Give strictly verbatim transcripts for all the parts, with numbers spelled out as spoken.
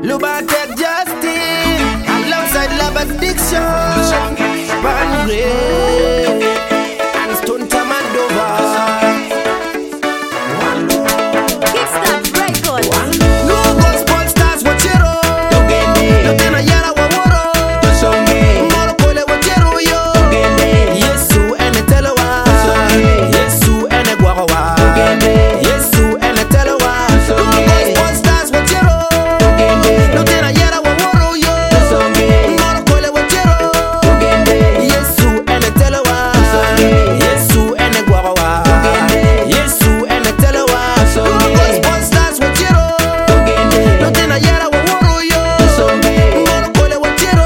Lubatek Justin, alongside Love Addiction, Pan Grey, and Stone Tamadova. Kickstart record. No gospel stars wachero, no tena yara waworo, moro kole wachero yo. Yesu ene telewa, Yesu ene guawa, Yesu ene telewa. No gospel stars wachero, no tena yara waworo yo, moro kole wachero. Yesu ene telewa, Yesu ene guawa, Yesu ene telewa. No gospel stars wachero, no tena yara waworo yo, moro kole wachero.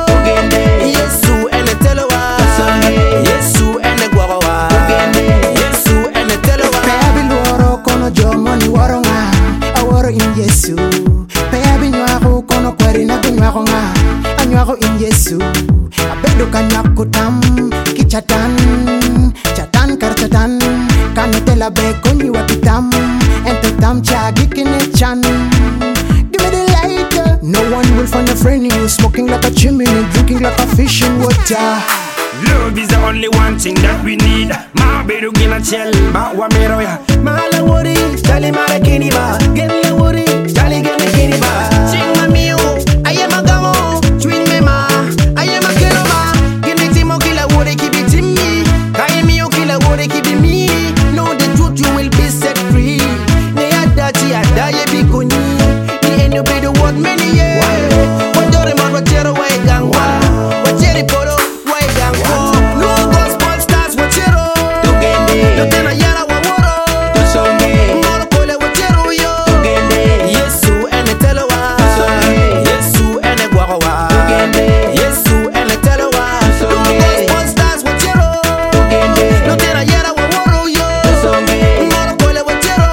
Yesu ene telewa, Yesu ene guawa, Yesu ene telewa. Peabil woro kono jomoni woro nga aworo in Yesu. Peabil nyako kono kweri na nyako nga anyako in Yesu. Abedo kanyaku tam kichatan chatan karchatan kanetela be konyi wakitam ente tam chagi kine chan. Give me the light. No one will find a friend in you. Smoking like a chimney, drinking like a fish in water. Love is the only one thing that we need. Ma bedu gina chel, ma wa mero ya. Mala wori, stali mara kini ba. Gelle wori, stali gene kini ba. Chingma miu, aye magamo. Twin mema, aye makero ma. Gene timo kila wori kibi timi. Kai miu kila wori kibi mi. Know the truth, you will be set free. Ne adati adaye bikuni. Ni enu be the word many years. Wajore mar wachero wa igangwa. Wacheri poro wa igangwa. No gospel stars wachero. No tena yara waworo. Moro kole wachero yo. Yesu ene telewa, Yesu ene guawa, Yesu ene telewa. No gospel stars wachero. No tena yara waworo yo. Moro kole wachero.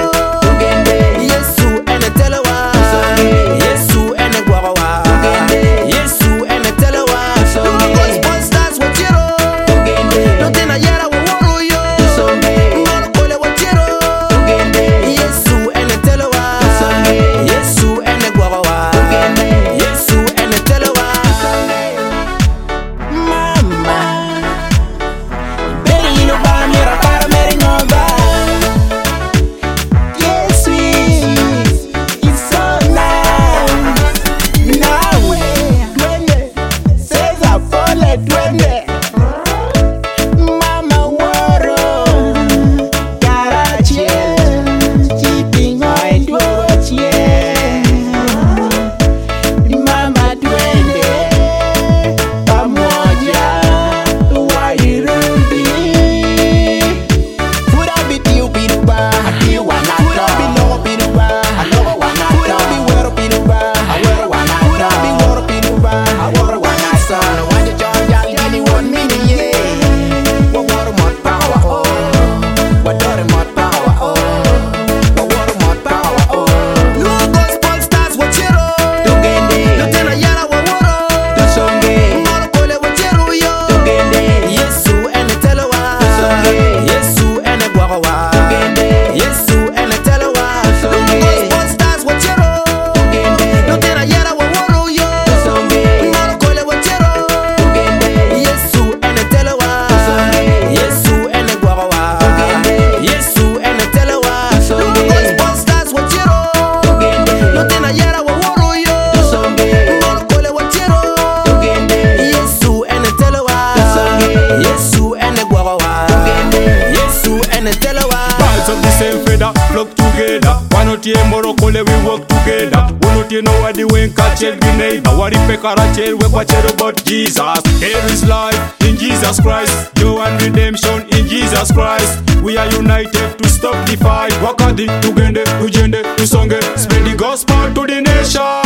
Yesu ene telewa, Yesu ene guawa, Yesu ene telewa. No gospel stars wachero. No tena yara waworo yo. Moro kole wachero. Yesu ene telewa, Yesu ene guawa, Yesu ene telewa. Mama, beri no ba mira para meri no ba. Yes, it's so nice. Nawe, duende, Cesar Pole duende. Mama woro, Karachi, keeping on duochie. Mama duende, pamoja, wairudi. Pura bitiu biruba, pura bilo biruba, pura biwero biruba, pura biworo biruba, sana wanje jonja gini one mini ye. Waworo mod power oh, wadore mod power oh, waworo mod power oh. No gospel stars wachero, no tena yara waworo, moro kole wachero yo. Yesu ene telewa, Yesu ene guawa, Yesu ene telewa. No gospel stars wachero, no tena yara waworo yo, moro kole wachero. Yesu ene telewa, Yesu ene guawa, Yesu ene telewa. No gospel stars wachero, no tena yara waworo yo, moro kole wachero. Yesu ene telewa, Yesu ene guawa, Yesu ene telewa. Birds of the same feather flock together. Why not ye moro kole we work together? We not ye know what the way catch el grenade. Wari pe karachel we kwachero but Jesus. There is life in Jesus Christ. Joy and redemption in Jesus Christ. We are united to stop the fight. Wakadi tugende tujende tusonge. Spread the gospel to the nation.